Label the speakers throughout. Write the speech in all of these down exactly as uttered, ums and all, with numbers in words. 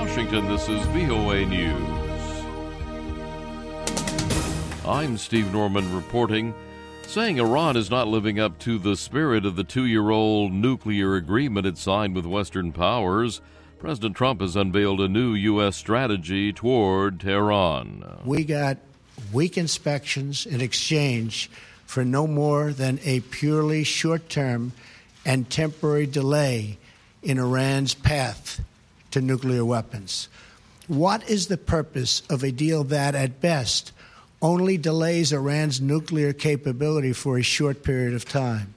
Speaker 1: Washington, this is V O A News. I'm Steve Norman reporting, saying Iran is not living up to the spirit of the two-year-old nuclear agreement it signed with Western powers. President Trump has unveiled a new U S strategy toward Tehran.
Speaker 2: We got weak inspections in exchange for no more than a purely short-term and temporary delay in Iran's path to nuclear weapons. What is the purpose of a deal that, at best, only delays Iran's nuclear capability for a short period of time?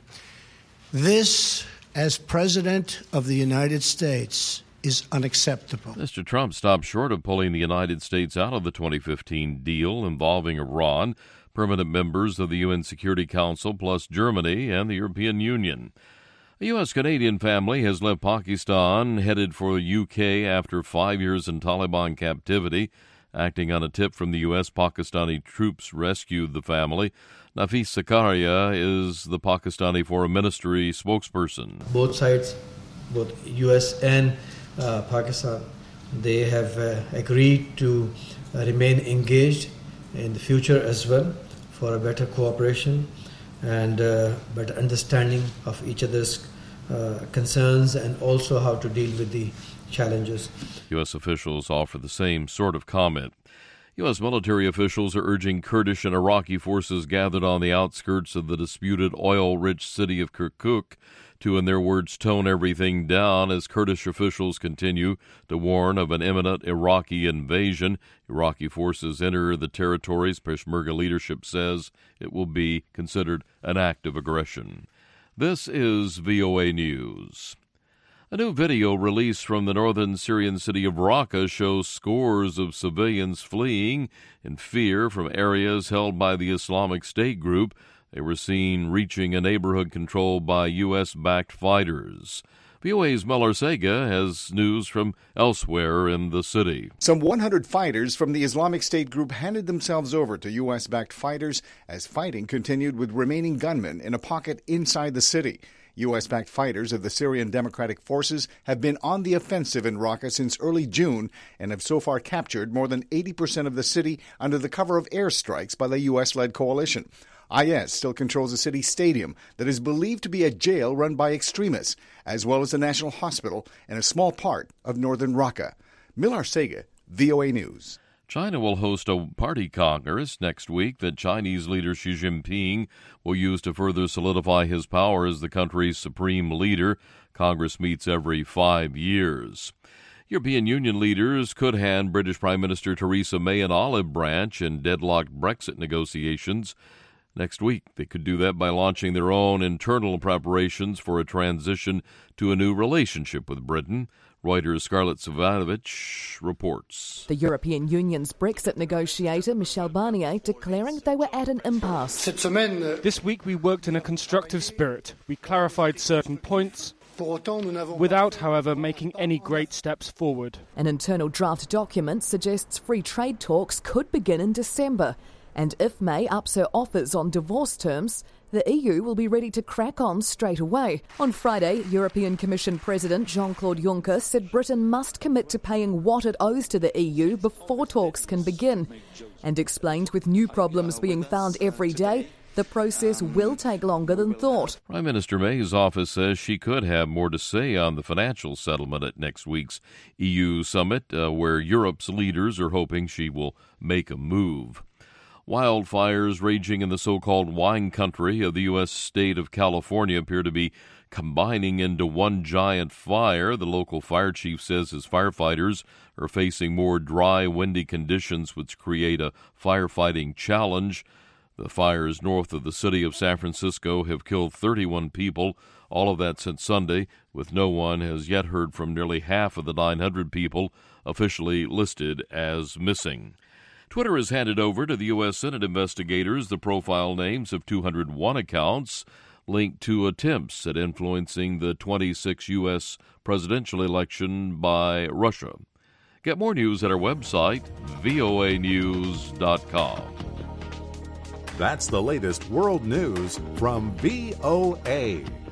Speaker 2: This, as President of the United States, is unacceptable.
Speaker 1: Mister Trump stopped short of pulling the United States out of the twenty fifteen deal involving Iran, permanent members of the U N Security Council, plus Germany and the European Union. A U S-Canadian family has left Pakistan, headed for the U K after five years in Taliban captivity. Acting on a tip from the U S, Pakistani troops rescued the family. Nafis Zakaria is the Pakistani Foreign Ministry spokesperson.
Speaker 3: Both sides, both U S and uh, Pakistan, they have uh, agreed to uh, remain engaged in the future as well for a better cooperation and uh, better understanding of each other's uh, concerns and also how to deal with the challenges.
Speaker 1: U S officials offer the same sort of comment. U S military officials are urging Kurdish and Iraqi forces gathered on the outskirts of the disputed oil-rich city of Kirkuk to, in their words, tone everything down as Kurdish officials continue to warn of an imminent Iraqi invasion. Iraqi forces enter the territories. Peshmerga leadership says it will be considered an act of aggression. This is V O A News. A new video released from the northern Syrian city of Raqqa shows scores of civilians fleeing in fear from areas held by the Islamic State group. They were seen reaching a neighborhood controlled by U S-backed fighters. V O A's Mel Arcega has news from elsewhere in the city.
Speaker 4: Some one hundred fighters from the Islamic State group handed themselves over to U S-backed fighters as fighting continued with remaining gunmen in a pocket inside the city. U S-backed fighters of the Syrian Democratic Forces have been on the offensive in Raqqa since early June and have so far captured more than eighty percent of the city under the cover of airstrikes by the U S-led coalition. I S still controls the city's stadium that is believed to be a jail run by extremists, as well as the National Hospital and a small part of northern Raqqa. Mil Arcega, V O A News.
Speaker 1: China will host a party congress next week that Chinese leader Xi Jinping will use to further solidify his power as the country's supreme leader. Congress meets every five years. European Union leaders could hand British Prime Minister Theresa May an olive branch in deadlocked Brexit negotiations. Next week, they could do that by launching their own internal preparations for a transition to a new relationship with Britain. Reuters' Scarlett Savanovich reports.
Speaker 5: The European Union's Brexit negotiator, Michel Barnier, declaring they were at an impasse.
Speaker 6: This week we worked in a constructive spirit. We clarified certain points, without, however, making any great steps forward.
Speaker 5: An internal draft document suggests free trade talks could begin in December. And if May ups her offers on divorce terms, the E U will be ready to crack on straight away. On Friday, European Commission President Jean-Claude Juncker said Britain must commit to paying what it owes to the E U before talks can begin, and explained with new problems being found every day, the process will take longer than thought.
Speaker 1: Prime Minister May's office says she could have more to say on the financial settlement at next week's E U summit, uh, where Europe's leaders are hoping she will make a move. Wildfires raging in the so-called wine country of the U S state of California appear to be combining into one giant fire. The local fire chief says his firefighters are facing more dry, windy conditions which create a firefighting challenge. The fires north of the city of San Francisco have killed thirty-one people, all of that since Sunday, with no one has yet heard from nearly half of the nine hundred people officially listed as missing. Twitter has handed over to the U S Senate investigators the profile names of two hundred one accounts linked to attempts at influencing the twenty-sixth U S presidential election by Russia. Get more news at our website, V O A news dot com.
Speaker 7: That's the latest world news from V O A.